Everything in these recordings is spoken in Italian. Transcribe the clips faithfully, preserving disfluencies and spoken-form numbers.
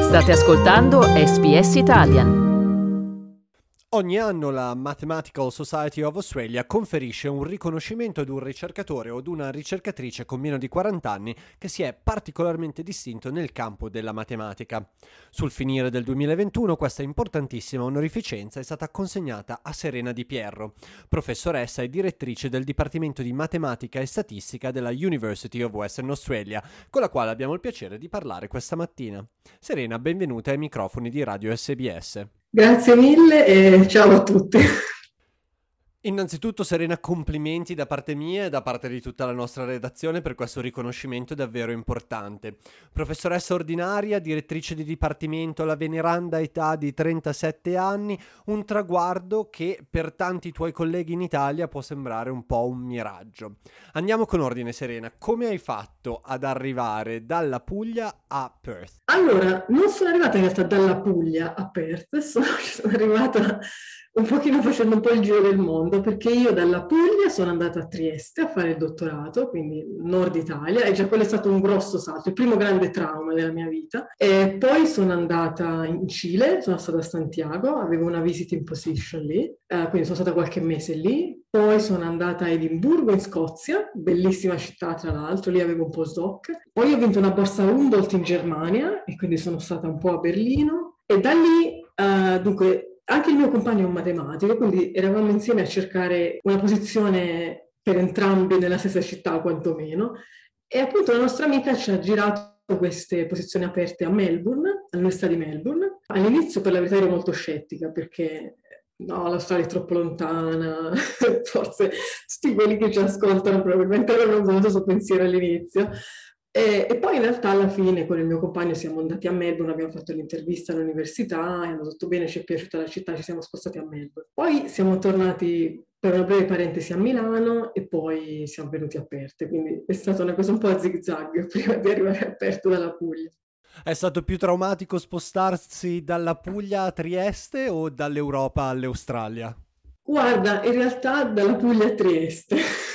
State ascoltando S B S Italian. Ogni anno la Mathematical Society of Australia conferisce un riconoscimento ad un ricercatore o ad una ricercatrice con meno di quaranta anni che si è particolarmente distinto nel campo della matematica. Sul finire del duemilaventuno questa importantissima onorificenza è stata consegnata a Serena Di Pierro, professoressa e direttrice del Dipartimento di Matematica e Statistica della University of Western Australia, con la quale abbiamo il piacere di parlare questa mattina. Serena, benvenuta ai microfoni di Radio S B S. Grazie mille e ciao a tutti. Innanzitutto, Serena, complimenti da parte mia e da parte di tutta la nostra redazione per questo riconoscimento davvero importante. Professoressa ordinaria, direttrice di dipartimento alla veneranda età di trentasette anni, un traguardo che per tanti tuoi colleghi in Italia può sembrare un po' un miraggio. Andiamo con ordine, Serena. Come hai fatto ad arrivare dalla Puglia a Perth? Allora, non sono arrivata in realtà dalla Puglia a Perth, sono, sono arrivata un pochino facendo un po' il giro del mondo, perché io dalla Puglia sono andata a Trieste a fare il dottorato, quindi nord Italia, e già quello è stato un grosso salto, il primo grande trauma della mia vita. E poi sono andata in Cile, sono stata a Santiago, avevo una visiting position lì, eh, quindi sono stata qualche mese lì. Poi sono andata a Edimburgo in Scozia, bellissima città tra l'altro, lì avevo un postdoc. Poi ho vinto una borsa Humboldt in Germania e quindi sono stata un po' a Berlino. E da lì, eh, dunque, anche il mio compagno è un matematico, quindi eravamo insieme a cercare una posizione per entrambi nella stessa città quantomeno. E appunto la nostra amica ci ha girato queste posizioni aperte a Melbourne, all'Università di Melbourne. All'inizio per la verità ero molto scettica perché no, l'Australia è troppo lontana, forse tutti quelli che ci ascoltano probabilmente avevano avuto questo pensiero all'inizio. E, e poi in realtà alla fine con il mio compagno siamo andati a Melbourne, abbiamo fatto l'intervista all'università, è andato tutto bene, ci è piaciuta la città, ci siamo spostati a Melbourne. Poi siamo tornati per una breve parentesi a Milano e poi siamo venuti a Perth, quindi è stata una cosa un po' a zig-zag prima di arrivare a Perth dalla Puglia. È stato più traumatico spostarsi dalla Puglia a Trieste o dall'Europa all'Australia? Guarda, in realtà dalla Puglia a Trieste.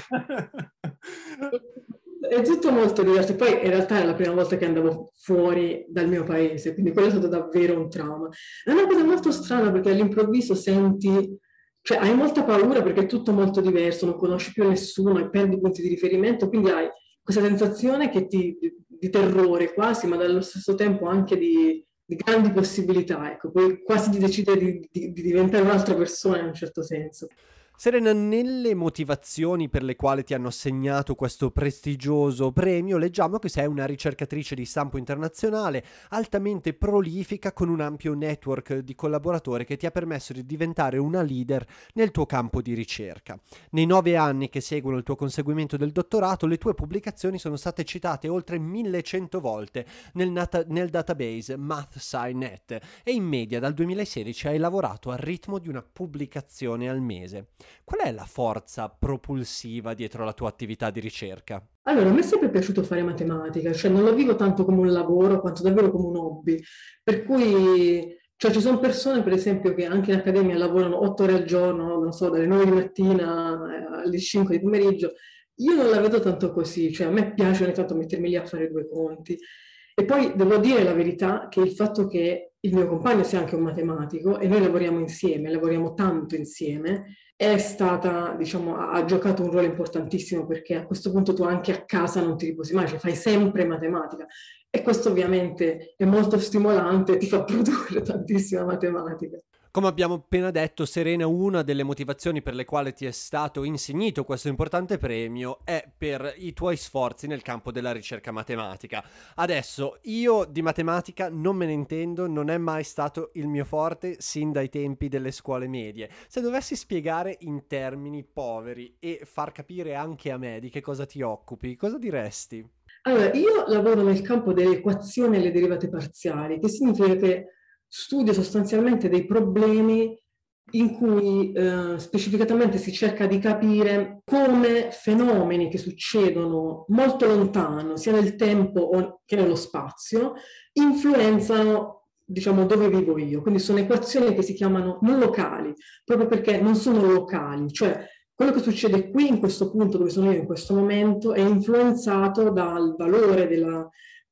È tutto molto diverso. Poi in realtà è la prima volta che andavo fuori dal mio paese, quindi quello è stato davvero un trauma. È una cosa molto strana perché all'improvviso senti, cioè hai molta paura perché è tutto molto diverso, non conosci più nessuno e perdi punti di riferimento, quindi hai questa sensazione che ti, di, di terrore quasi, ma dallo stesso tempo anche di, di grandi possibilità, ecco, poi quasi di decidere di, di, di diventare un'altra persona in un certo senso. Serena, nelle motivazioni per le quali ti hanno assegnato questo prestigioso premio, leggiamo che sei una ricercatrice di stampo internazionale, altamente prolifica, con un ampio network di collaboratori che ti ha permesso di diventare una leader nel tuo campo di ricerca. Nei nove anni che seguono il tuo conseguimento del dottorato, le tue pubblicazioni sono state citate oltre millecento volte nel, nata- nel database MathSciNet e in media dal duemilasedici hai lavorato al ritmo di una pubblicazione al mese. Qual è la forza propulsiva dietro la tua attività di ricerca? Allora, a me è sempre piaciuto fare matematica, cioè non lo vivo tanto come un lavoro quanto davvero come un hobby, per cui cioè, ci sono persone per esempio che anche in accademia lavorano otto ore al giorno, non so, dalle nove di mattina alle cinque di pomeriggio. Io non la vedo tanto così, cioè a me piace ogni tanto mettermi lì a fare due conti. E poi devo dire la verità che il fatto che il mio compagno sia anche un matematico e noi lavoriamo insieme, lavoriamo tanto insieme, è stata, diciamo, ha, ha giocato un ruolo importantissimo perché a questo punto tu anche a casa non ti riposi mai, cioè fai sempre matematica e questo ovviamente è molto stimolante, ti fa produrre tantissima matematica. Come abbiamo appena detto, Serena, una delle motivazioni per le quali ti è stato insignito questo importante premio è per i tuoi sforzi nel campo della ricerca matematica. Adesso, io di matematica non me ne intendo, non è mai stato il mio forte sin dai tempi delle scuole medie. Se dovessi spiegare in termini poveri e far capire anche a me di che cosa ti occupi, cosa diresti? Allora, io lavoro nel campo delle equazioni e le derivate parziali, che significa che studio sostanzialmente dei problemi in cui eh, specificatamente si cerca di capire come fenomeni che succedono molto lontano, sia nel tempo o che nello spazio, influenzano, diciamo, dove vivo io. Quindi sono equazioni che si chiamano non locali, proprio perché non sono locali, cioè quello che succede qui in questo punto dove sono io in questo momento è influenzato dal valore della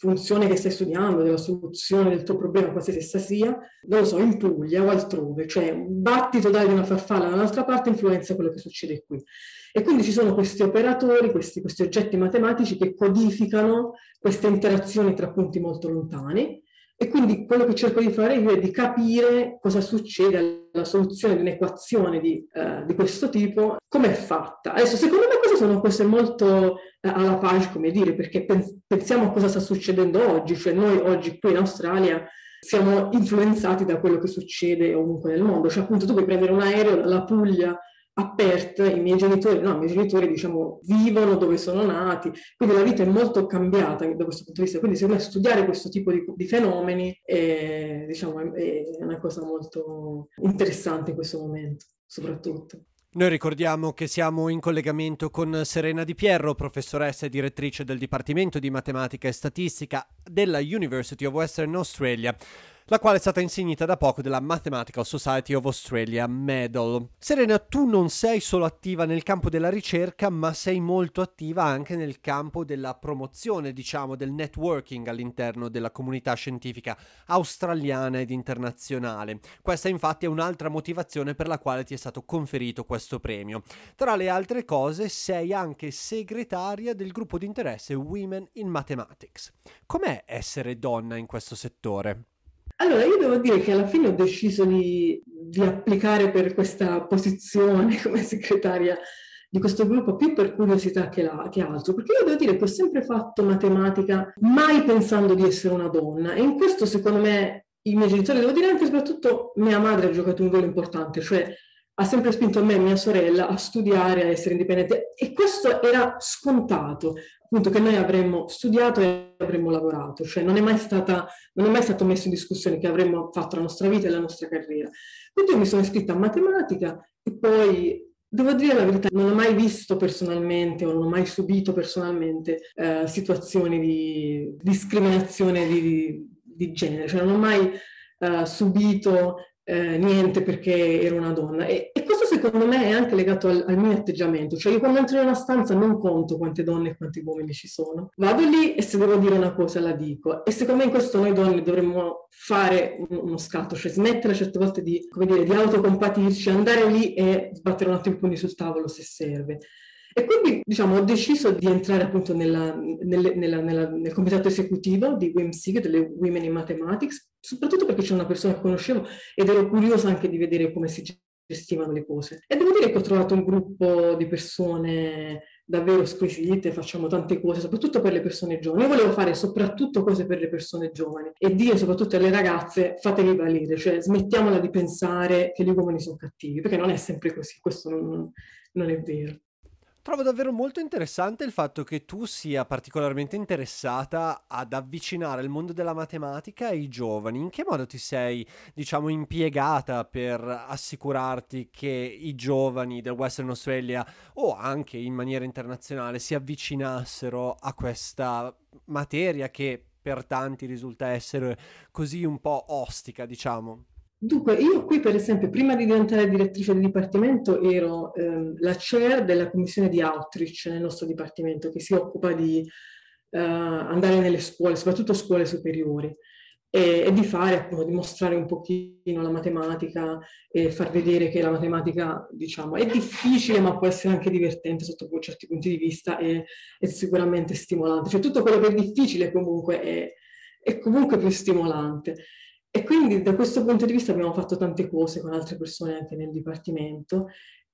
funzione che stai studiando, della soluzione del tuo problema, qualsiasi essa sia, non lo so, in Puglia o altrove, cioè un battito d'aria di una farfalla da un'altra parte influenza quello che succede qui. E quindi ci sono questi operatori, questi, questi oggetti matematici che codificano queste interazioni tra punti molto lontani. E quindi quello che cerco di fare io è di capire cosa succede alla soluzione di un'equazione di, eh, di questo tipo, come è fatta. Adesso, secondo me queste sono cose molto eh, alla page, come dire, perché pens- pensiamo a cosa sta succedendo oggi, cioè noi oggi qui in Australia siamo influenzati da quello che succede ovunque nel mondo, cioè appunto tu puoi prendere un aereo dalla Puglia a Perth, i miei genitori, no, i miei genitori diciamo vivono dove sono nati, quindi la vita è molto cambiata da questo punto di vista, quindi secondo me studiare questo tipo di, di fenomeni è, diciamo, è una cosa molto interessante in questo momento, soprattutto. Noi ricordiamo che siamo in collegamento con Serena Di Pierro, professoressa e direttrice del Dipartimento di Matematica e Statistica della University of Western Australia, la quale è stata insignita da poco della Mathematical Society of Australia Medal. Serena, tu non sei solo attiva nel campo della ricerca, ma sei molto attiva anche nel campo della promozione, diciamo, del networking all'interno della comunità scientifica australiana ed internazionale. Questa infatti è un'altra motivazione per la quale ti è stato conferito questo premio. Tra le altre cose, sei anche segretaria del gruppo di interesse Women in Mathematics. Com'è essere donna in questo settore? Allora, io devo dire che alla fine ho deciso di, di applicare per questa posizione come segretaria di questo gruppo più per curiosità che, la, che altro, perché io devo dire che ho sempre fatto matematica mai pensando di essere una donna, e in questo secondo me i miei genitori, devo dire anche e soprattutto mia madre ha giocato un ruolo importante, cioè ha sempre spinto me e mia sorella a studiare, a essere indipendenti, e questo era scontato, appunto, che noi avremmo studiato e avremmo lavorato, cioè non è mai stata, non è mai stato messo in discussione che avremmo fatto la nostra vita e la nostra carriera. Quindi io mi sono iscritta a matematica e poi, devo dire la verità, non ho mai visto personalmente o non ho mai subito personalmente eh, situazioni di discriminazione di, di genere, cioè non ho mai eh, subito eh, niente perché ero una donna, e, e questo secondo me è anche legato al, al mio atteggiamento, cioè io quando entro in una stanza non conto quante donne e quanti uomini ci sono, vado lì e se devo dire una cosa la dico, e secondo me in questo noi donne dovremmo fare un, uno scatto, cioè smettere certe volte di, come dire, di autocompatirci, andare lì e sbattere un attimo i pugni sul tavolo se serve. E quindi, diciamo, ho deciso di entrare appunto nella, nella, nella, nella, nel comitato esecutivo di W I M S I G, delle Women in Mathematics, soprattutto perché c'è una persona che conoscevo ed ero curiosa anche di vedere come si gestivano le cose. E devo dire che ho trovato un gruppo di persone davvero squisite, facciamo tante cose, soprattutto per le persone giovani. Io volevo fare soprattutto cose per le persone giovani e dire soprattutto alle ragazze: fatevi valere, cioè smettiamola di pensare che gli uomini sono cattivi, perché non è sempre così, questo non, non è vero. Trovo davvero molto interessante il fatto che tu sia particolarmente interessata ad avvicinare il mondo della matematica ai giovani. In che modo ti sei, diciamo, impiegata per assicurarti che i giovani del Western Australia o anche in maniera internazionale si avvicinassero a questa materia che per tanti risulta essere così un po' ostica, diciamo? Dunque, io qui per esempio, prima di diventare direttrice di dipartimento, ero ehm, la chair della commissione di outreach nel nostro dipartimento, che si occupa di eh, andare nelle scuole, soprattutto scuole superiori, e, e di fare, appunto, di mostrare un pochino la matematica e far vedere che la matematica, diciamo, è difficile, ma può essere anche divertente sotto certi punti di vista e è sicuramente stimolante. Cioè tutto quello che è difficile comunque è, è comunque più stimolante. E quindi da questo punto di vista abbiamo fatto tante cose con altre persone anche nel dipartimento,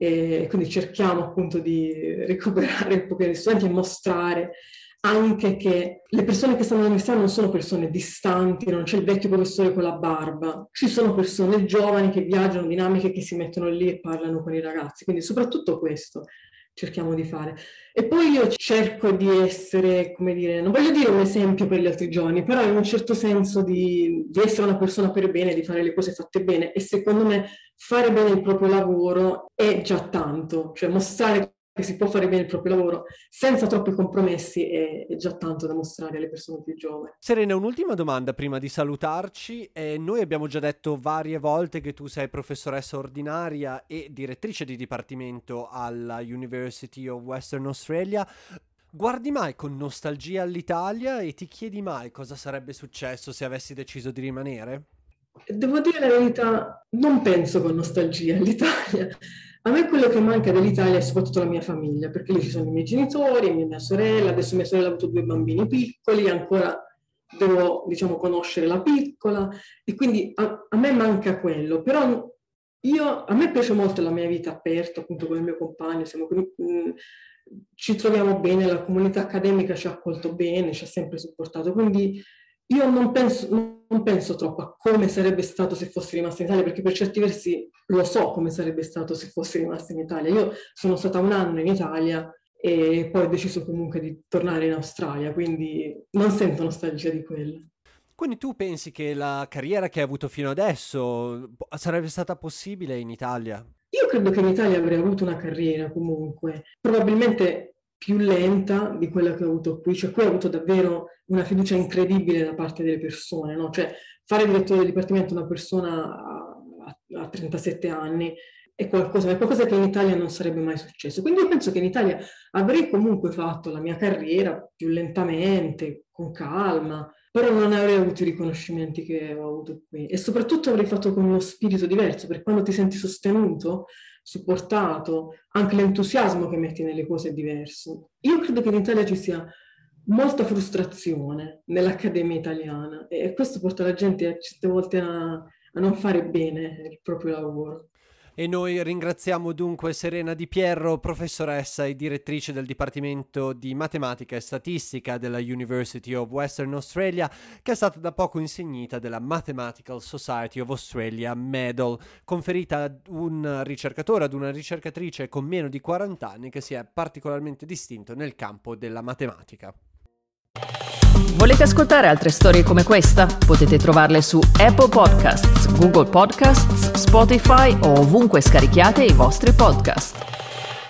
e quindi cerchiamo appunto di recuperare un po' di studenti e mostrare anche che le persone che stanno all'università non sono persone distanti, non c'è il vecchio professore con la barba, ci sono persone giovani che viaggiano, dinamiche, che si mettono lì e parlano con i ragazzi, quindi soprattutto questo cerchiamo di fare. E poi io cerco di essere, come dire, non voglio dire un esempio per gli altri giovani, però in un certo senso di, di essere una persona per bene, di fare le cose fatte bene, e secondo me fare bene il proprio lavoro è già tanto, cioè mostrare che si può fare bene il proprio lavoro senza troppi compromessi è, è già tanto da mostrare alle persone più giovani. Serena, un'ultima domanda prima di salutarci. Eh, noi abbiamo già detto varie volte che tu sei professoressa ordinaria e direttrice di dipartimento alla University of Western Australia. Guardi mai con nostalgia all'Italia e ti chiedi mai cosa sarebbe successo se avessi deciso di rimanere? Devo dire la verità, non penso con nostalgia all'Italia. A me quello che manca dell'Italia è soprattutto la mia famiglia, perché lì ci sono i miei genitori, mia sorella, adesso mia sorella ha avuto due bambini piccoli, ancora devo, diciamo, conoscere la piccola, e quindi a, a me manca quello. Però io, a me piace molto la mia vita aperta, appunto con il mio compagno, siamo, mh, ci troviamo bene, la comunità accademica ci ha accolto bene, ci ha sempre supportato, quindi io non penso, non penso troppo a come sarebbe stato se fossi rimasta in Italia, perché per certi versi lo so come sarebbe stato se fossi rimasta in Italia. Io sono stata un anno in Italia e poi ho deciso comunque di tornare in Australia, quindi non sento nostalgia di quello. Quindi tu pensi che la carriera che hai avuto fino adesso sarebbe stata possibile in Italia? Io credo che in Italia avrei avuto una carriera comunque, probabilmente più lenta di quella che ho avuto qui, cioè qui ho avuto davvero una fiducia incredibile da parte delle persone, no? Cioè fare direttore del dipartimento una persona a, a trentasette anni è qualcosa, è qualcosa che in Italia non sarebbe mai successo. Quindi io penso che in Italia avrei comunque fatto la mia carriera più lentamente, con calma, però non avrei avuto i riconoscimenti che ho avuto qui e soprattutto avrei fatto con uno spirito diverso, perché quando ti senti sostenuto, supportato, anche l'entusiasmo che metti nelle cose è diverso. Io credo che in Italia ci sia molta frustrazione nell'accademia italiana e questo porta la gente a certe volte a, a non fare bene il proprio lavoro. E noi ringraziamo dunque Serena Di Pierro, professoressa e direttrice del Dipartimento di Matematica e Statistica della University of Western Australia, che è stata da poco insignita della Mathematical Society of Australia Medal, conferita ad un ricercatore, ad una ricercatrice con meno di quaranta anni che si è particolarmente distinto nel campo della matematica. Volete ascoltare altre storie come questa? Potete trovarle su Apple Podcasts, Google Podcasts, Spotify o ovunque scarichiate i vostri podcast.